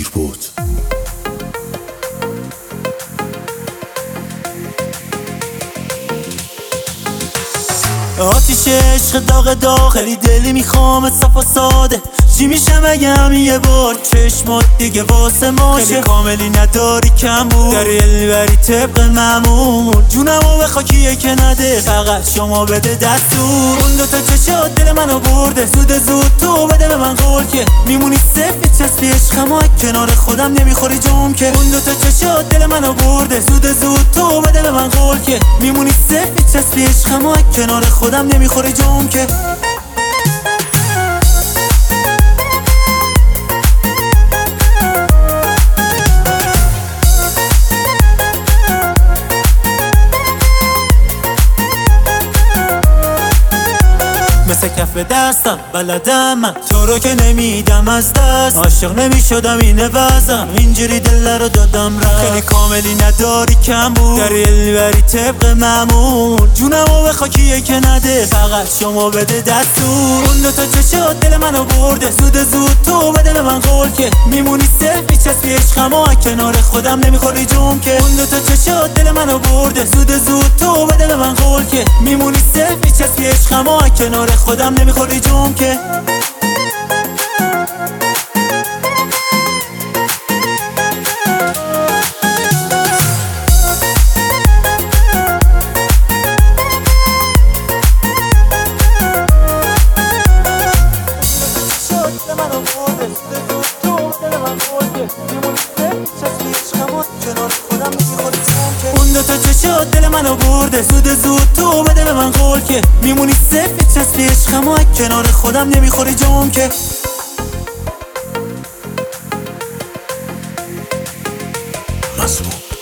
دیر بود. آتیش عشق داغ خیلی دلی میخوام صفا ساده. چی میشه مگم یه بار چشمات دیگه واسه ماشه. خیلی کاملی نداری کم بود، داری البری طبق معمول. جونمو به خاکیه که نده، فقط شما بده دستور. اون دوتا چشات دل منو برده، زود تو بده به من قول که میمونی صفت چسبی عشقم کنار خودم نمیخوری جام که. اون دوتا چشات دل منو برده، زود تو بده به من قول که میمونی صفت چسبی عشقم کنار خودم نمیخوری جام که. مثل کف دستم بلدم من تو رو که نمیدم از دست. عاشق نمیشدم اینه وزم، اینجوری دل رو دادم رفت. خیلی کاملی نداری کم بود، داری البری طبق معمول. جونمو به خاکیه که نده، فقط شما بده دستور. اون دوتا چشات دل منو برده، زود تو بده به من قول که میمونی صفی چسبی عشقم کنار خودم نمیخوری جون که. اون دوتا چشات دل منو برده، زود تو بده به من قول که میمونی صفی چسبی عشقم کنار خودم نمیخوری جون که. اون دوتا چشات دل منو برده، زود تو بده به من قول که میمونی صفت چسبی عشقم کنار خودم نمیخوری جام که. مظلوم